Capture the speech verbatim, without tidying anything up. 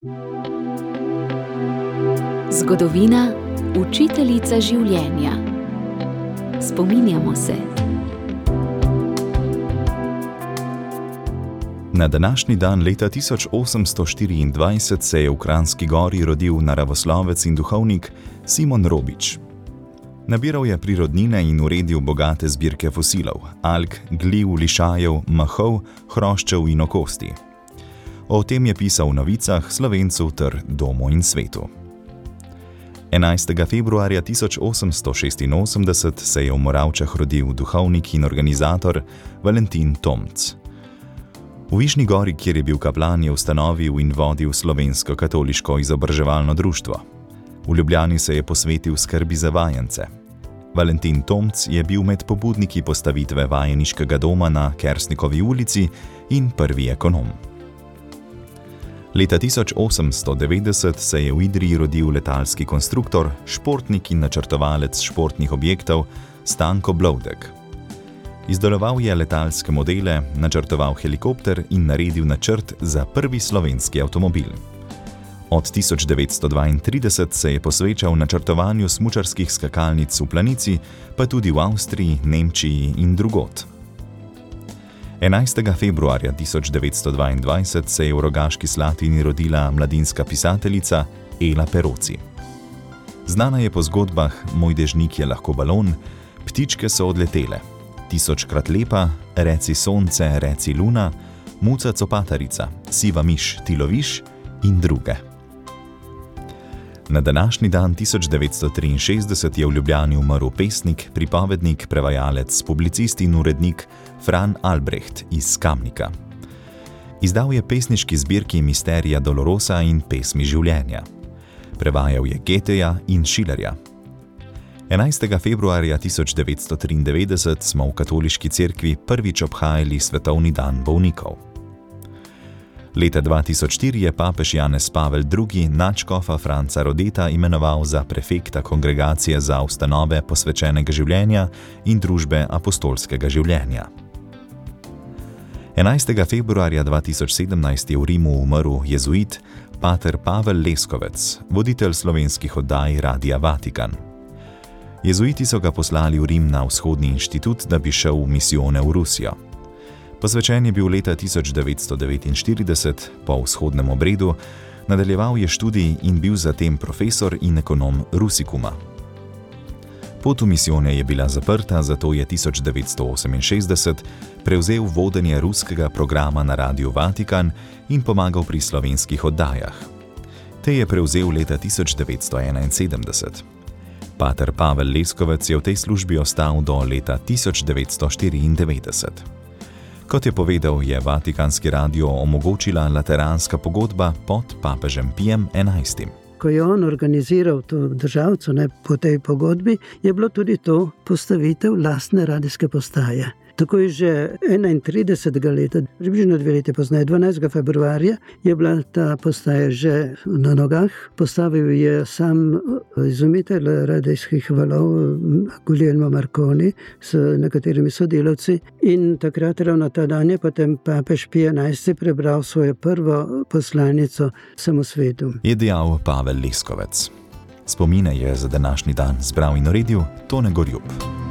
Zgodovina, učiteljica življenja. Spominjamo se. Na današnji dan leta tisoč osemsto štiriindvajset se je v Kranjski Gori rodil naravoslovec in duhovnik Simon Robič. Nabiral je prirodnine in uredil bogate zbirke fosilov, alg, gliv, lišajev, mahov, hroščev in okosti. O tem je pisal v Novicah, Slovencu ter Domu in svetu. enajstega februarja tisoč osemsto šestinosemdeset se je v Moravčah rodil duhovnik in organizator Valentin Tomc. V Višnji Gori, kjer je bil kaplan, je ustanovil in vodil Slovensko katoliško izobraževalno društvo. V Ljubljani se je posvetil skrbi za vajence. Valentin Tomc je bil med pobudniki postavitve vajeniškega doma na Kersnikovi ulici in prvi ekonom. Leta tisoč osemsto devetdeset se je v Idriji rodil letalski konstruktor, športnik in načrtovalec športnih objektov Stanko Blovdek. Izdeloval je letalske modele, načrtoval helikopter in naredil načrt za prvi slovenski avtomobil. Od tisoč devetsto dvaintrideset se je posvečal načrtovanju smučarskih skakalnic v Planici, pa tudi v Avstriji, Nemčiji in drugod. enajstega februarja tisoč devetsto dvaindvajset se je v Rogaški Slatini rodila mladinska pisateljica Ela Peroci. Znana je po zgodbah Moj dežnik je lahko balon, Ptičke so odletele, Tisočkrat lepa, Reci sonce, reci luna, Muca copatarica, Siva miš, ti loviš in druge. Na današnji dan tisoč devetsto triinšestdeset je v Ljubljani umrl pesnik, pripovednik, prevajalec, publicist in urednik Fran Albrecht iz Kamnika. Izdal je pesniški zbirki Misterija Dolorosa in Pesmi življenja. Prevajal je Goetheja in Schillerja. enajstega februarja tisoč devetsto triindevetdeset smo v katoliški cerkvi prvič obhajali svetovni dan bolnikov. Leta dva tisoč štiri je papež Janez Pavel drugi nadškofa Franca Rodeta imenoval za prefekta Kongregacije za ustanove posvečenega življenja in družbe apostolskega življenja. enajstega februarja dva tisoč sedemnajst je v Rimu umrl jezuit pater Pavel Leskovec, voditelj slovenskih oddaj Radia Vatikan. Jezuiti so ga poslali v Rim na vzhodni inštitut, da bi šel v misijone v Rusijo. Posvečen je bil leta tisoč devetsto devetinštirideset, po vzhodnem obredu, nadaljeval je študij in bil zatem profesor in ekonom Rusikuma. Pot v misijone je bila zaprta, zato je tisoč devetsto oseminšestdeset prevzel vodenje ruskega programa na Radiu Vatikan in pomagal pri slovenskih oddajah. Te je prevzel leta tisoč devetsto enainsedemdeset. Pater Pavel Leskovec je v tej službi ostal do leta tisoč devetsto štiriindevetdeset. Kot je povedal, je Vatikanski radio omogočila lateranska pogodba pod papežem Pijem enajstim. Ko je on organiziral to državco ne, po tej pogodbi, je bilo tudi to postavitev lastne radijske postaje. Tako je že enaintridesetega leta, približno dve leti pozneje, dvanajstega februarja, je bila ta postaja že na nogah. Postavil je sam izumitelj radijskih valov Guglielmo Marconi s nekaterimi sodelavci in takrat ravno ta dan je potem papež Pij enajsti prebral svojo prvo poslanico samosvetu. Je dejal Pavel Leskovec. Spomine je za današnji dan zbral in uredil Tone Gorjup.